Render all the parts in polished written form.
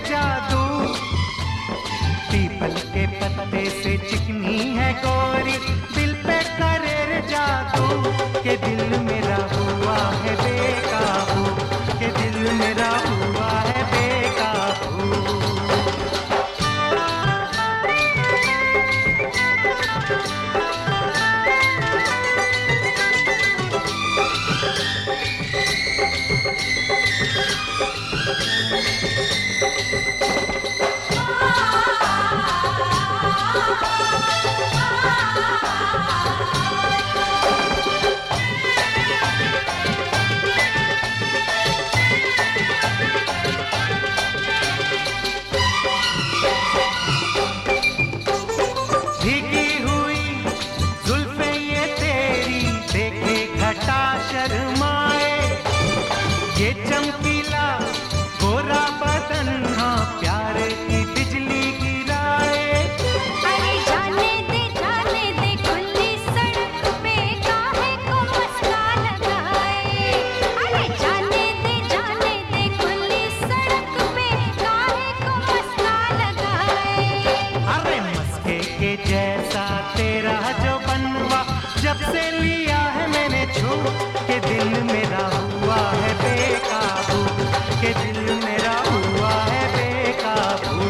जादू, पीपल के पत्ते से चिकनी है गोरी, दिल पे करे रे जादू, के दिल मेरा हुआ है बेकाबू, के दिल मेरा हुआ है बेकाबू। भीगी हुई जुल्फे ये तेरी, देखे घटा शर्माए, ये चमकीला गोरा बदन, हाँ प्यार की बिजली गिराए। अरे जाने दे खुली सड़क पे काहे को मस्का लगाए। अरे जाने दे खुली सड़क पे काहे को मस्का लगाए। अरे मस्के के जैसा तेरा जो बनवा, जब से लिया है मैंने छू, के दिल मेरा हुआ है बेकाबू, के दिल मेरा हुआ है बेकाबू।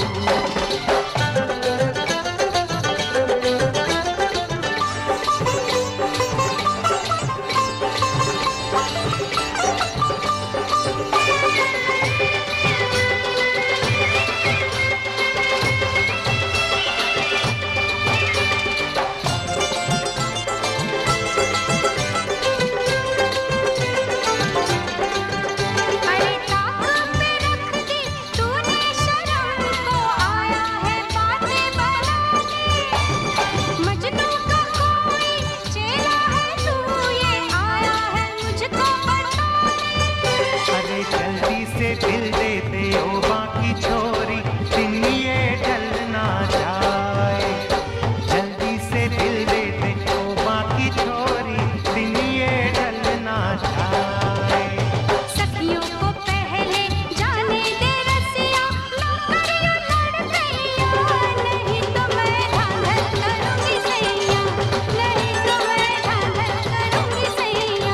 अरे ताक पे रख दी तूने शर्म को, आया है बातें बनाने। मजनू का कोई चेला है तू, ये आया है मुझको बताने। अरे जल्दी से दिल दे दे ओ बाकी छोरी, दिन ये ढल ना जाए। जल्दी से दिल दे दे ओ बाकी छोरी, दिन ये ढल ना जाए। सखियों को पहले जाने दे रसिया, नौकरियों लड़ गईया, नहीं तो मैं धांधल करूंगी सैया, नहीं तो मैं धांधल करूंगी सैया।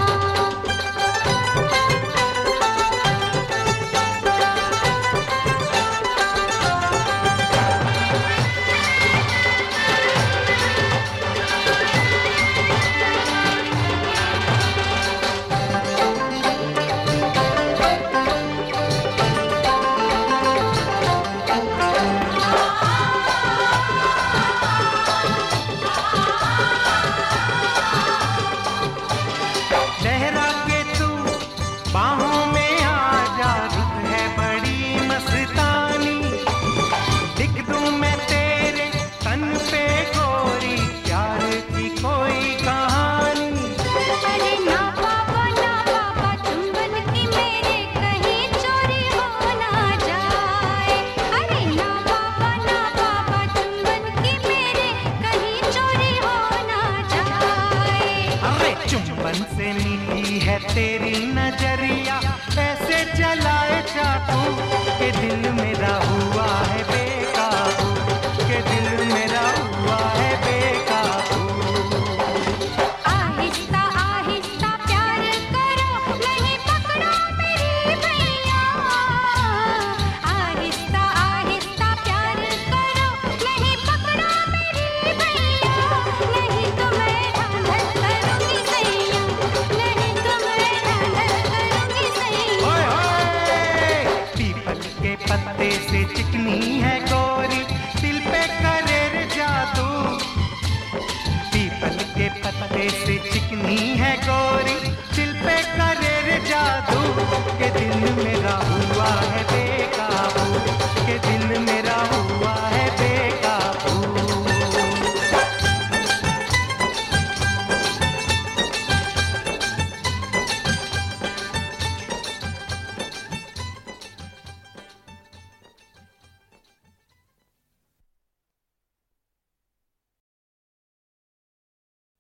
लहरा के तू बाहों में आ जा, रुत है बड़ी मस्तानी, लिख दूं मैं तेरे तन पे गोरी, प्यार की कोई कहानी। अरे ना बाबा चुंबन की मेरे कहीं चोरी हो ना जाए। अरे ना बाबा चुंबन की मेरे कहीं चोरी हो ना जाए। अरे चुंबन से मीठी है तेरी नजरिया, ऐसे जलाए चाकू, के दिल मेरा हुआ है बेकाबू, के दिल मेरा हुआ है बेकाबू। आहिस्ता आहिस्ता प्यार करो, नहीं पकड़ो मेरी भैया। आहिस्ता आहिस्ता प्यार करो, नहीं पकड़ो मेरी भैया, नहीं तो मैं धांधल करूंगी सैया, नहीं तो मैं धांधल करूंगी सैया। ओए होए, पीपल के पत्ते से चिकनी है गोरी, दिल पे करे रे जादू, पीपल के पत्ते से चिकनी है गोरी, दिल पे करे रे जादू, के दिल मेरा हुआ है बेकाबू, के दिल मेरा